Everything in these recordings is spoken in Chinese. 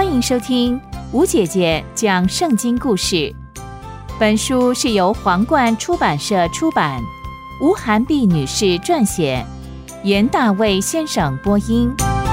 欢迎收听吴姐姐讲圣经故事。本书是由皇冠出版社出版，吴涵碧女士撰写，袁大卫先生播音。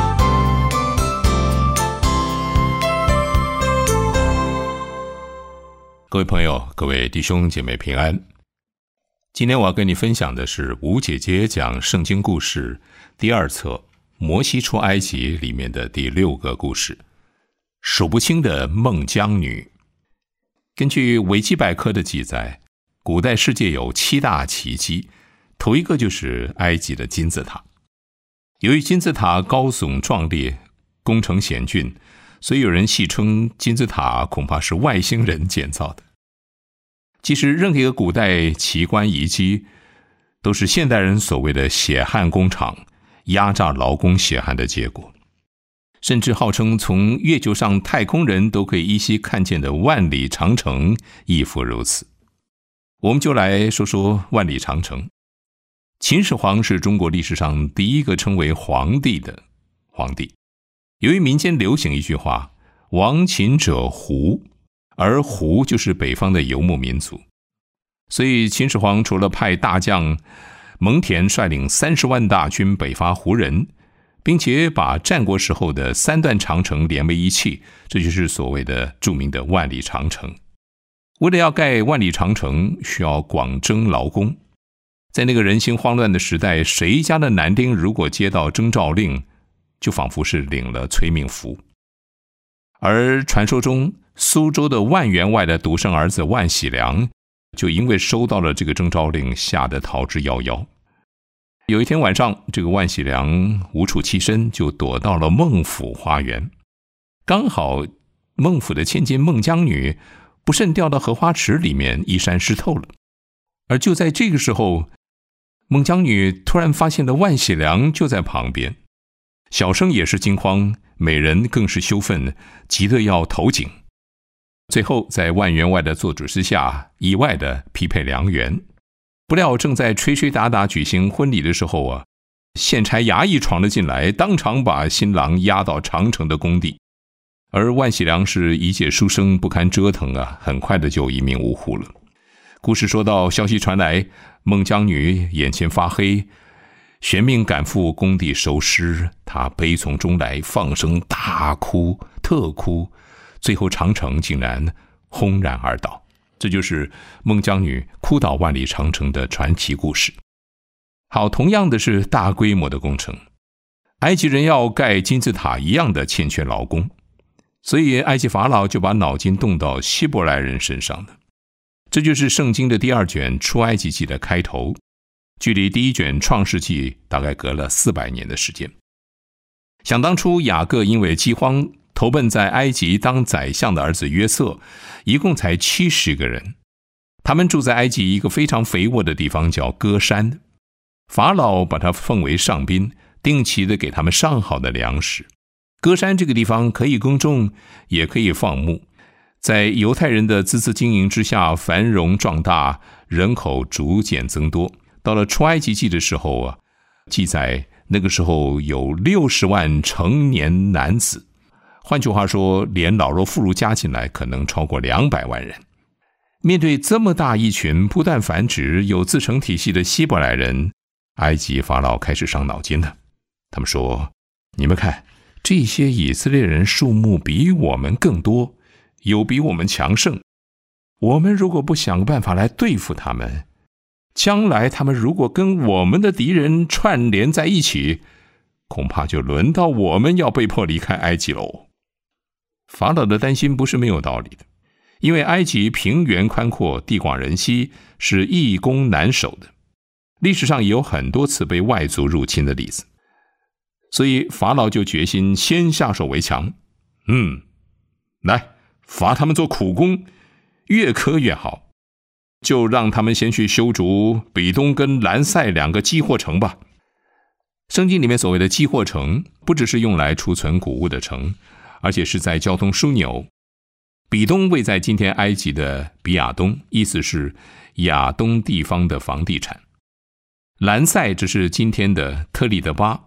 各位朋友，各位弟兄姐妹平安。今天我要跟你分享的是吴姐姐讲圣经故事第二册摩西出埃及里面的第6个故事，数不清的孟姜女。根据维基百科的记载，古代世界有7大奇迹，头一个就是埃及的金字塔。由于金字塔高耸壮丽，工程险峻，所以有人戏称金字塔恐怕是外星人建造的。其实任何一个古代奇观遗迹都是现代人所谓的血汗工厂压榨劳工血汗的结果，甚至号称从月球上太空人都可以依稀看见的万里长城亦复如此。我们就来说说万里长城。秦始皇是中国历史上第一个称为皇帝的皇帝。由于民间流行一句话，亡秦者胡，而胡就是北方的游牧民族，所以秦始皇除了派大将蒙恬率领30万大军北伐胡人，并且把战国时候的3段长城连为一气，这就是所谓的著名的万里长城。为了要盖万里长城，需要广征劳工。在那个人心慌乱的时代，谁家的男丁如果接到征召令，就仿佛是领了催命符。而传说中苏州的万员外的独生儿子万喜良，就因为收到了这个征召令，吓得逃之夭夭。有一天晚上，这个万喜良无处栖身，就躲到了孟府花园。刚好孟府的千金孟姜女不慎掉到荷花池里面，衣衫湿透了。而就在这个时候，孟姜女突然发现了万喜良就在旁边，小生也是惊慌，美人更是羞愤，急得要投井。最后在万员外的做主之下，意外的匹配良缘。不料正在吹吹打打举行婚礼的时候县差衙役闯了进来，当场把新郎押到长城的工地。而万喜良是一介书生，不堪折腾很快的就一命呜呼了。故事说到消息传来，孟姜女眼前发黑，悬命赶赴工地收尸。她悲从中来，放声大哭特哭，最后长城竟然轰然而倒。这就是孟姜女哭倒万里长城的传奇故事。好，同样的是大规模的工程，埃及人要盖金字塔一样的欠缺劳工，所以埃及法老就把脑筋动到希伯来人身上了。这就是圣经的第2卷出埃及记的开头，距离第1卷创世纪大概隔了400年的时间。想当初雅各因为饥荒投奔在埃及当宰相的儿子约瑟，一共才70个人。他们住在埃及一个非常肥沃的地方叫歌山，法老把他奉为上宾，定期的给他们上好的粮食。歌山这个地方可以耕种，也可以放牧，在犹太人的孜孜经营之下繁荣壮大，人口逐渐增多。到了出埃及记的时候记载那个时候有60万成年男子，换句话说，连老弱妇孺加进来可能超过200万人。面对这么大一群不断繁殖有自成体系的希伯来人，埃及法老开始伤脑筋了。他们说，你们看，这些以色列人数目比我们更多，有比我们强盛，我们如果不想个办法来对付他们，将来他们如果跟我们的敌人串联在一起，恐怕就轮到我们要被迫离开埃及喽。法老的担心不是没有道理的，因为埃及平原宽阔，地广人稀，是易攻难守的，历史上也有很多次被外族入侵的例子，所以法老就决心先下手为强。来罚他们做苦工，越苛越好，就让他们先去修筑比东跟兰塞2个积货城吧。圣经里面所谓的积货城，不只是用来储存谷物的城，而且是在交通枢纽。比东位在今天埃及的比亚东，意思是亚东地方的房地产。兰塞这是今天的特立德巴，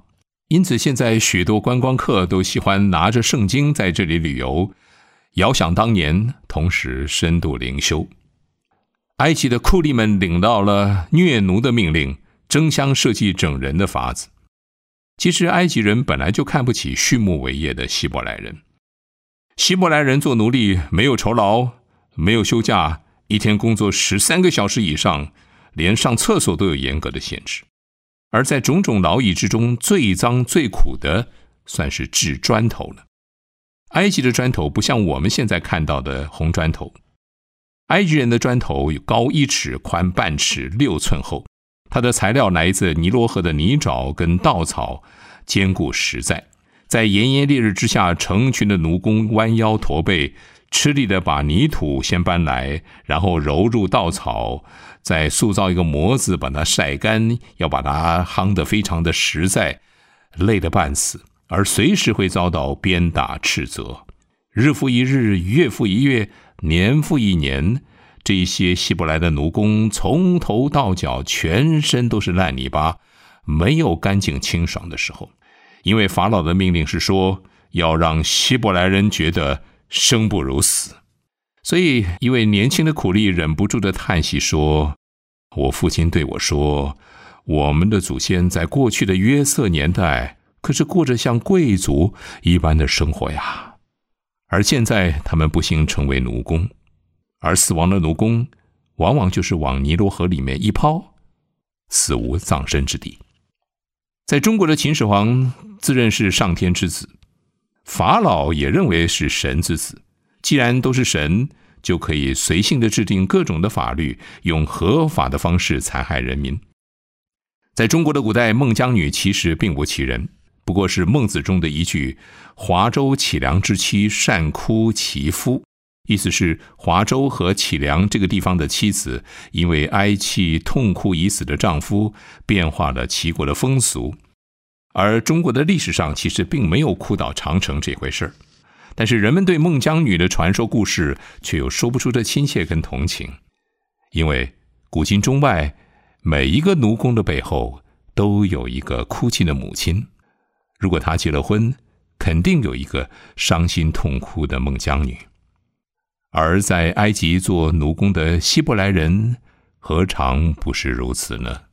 因此现在许多观光客都喜欢拿着圣经在这里旅游，遥想当年，同时深度灵修。埃及的酷吏们领到了虐奴的命令，争相设计整人的法子。其实埃及人本来就看不起畜牧为业的希伯来人。希伯来人做奴隶没有酬劳，没有休假，一天工作13个小时以上，连上厕所都有严格的限制。而在种种劳役之中，最脏最苦的算是制砖头了。埃及的砖头不像我们现在看到的红砖头，埃及人的砖头高1尺，宽半尺，6寸厚。它的材料来自尼罗河的泥沼跟稻草，坚固实在。在炎炎烈日之下，成群的奴工弯腰驼背，吃力地把泥土先搬来，然后揉入稻草，再塑造一个模子把它晒干，要把它夯得非常的实在，累得半死，而随时会遭到鞭打斥责。日复一日，月复一月，年复一年，这些希伯来的奴工从头到脚全身都是烂泥巴，没有干净清爽的时候。因为法老的命令是说，要让希伯来人觉得生不如死。所以一位年轻的苦力忍不住的叹息说，我父亲对我说，我们的祖先在过去的约瑟年代可是过着像贵族一般的生活呀，而现在他们不幸成为奴工，而死亡的奴工往往就是往尼罗河里面一抛，死无葬身之地。在中国的秦始皇自认是上天之子，法老也认为是神之子，既然都是神，就可以随性的制定各种的法律，用合法的方式残害人民。在中国的古代，孟姜女其实并不其人，不过是孟子中的一句华州杞梁之妻善哭其夫，意思是华州和杞梁这个地方的妻子因为哀泣痛哭已死的丈夫，变化了齐国的风俗。而中国的历史上其实并没有哭倒长城这回事，但是人们对孟姜女的传说故事却有说不出的亲切跟同情。因为古今中外，每一个奴工的背后都有一个哭泣的母亲，如果她结了婚，肯定有一个伤心痛哭的孟姜女。而在埃及做奴工的希伯来人，何尝不是如此呢？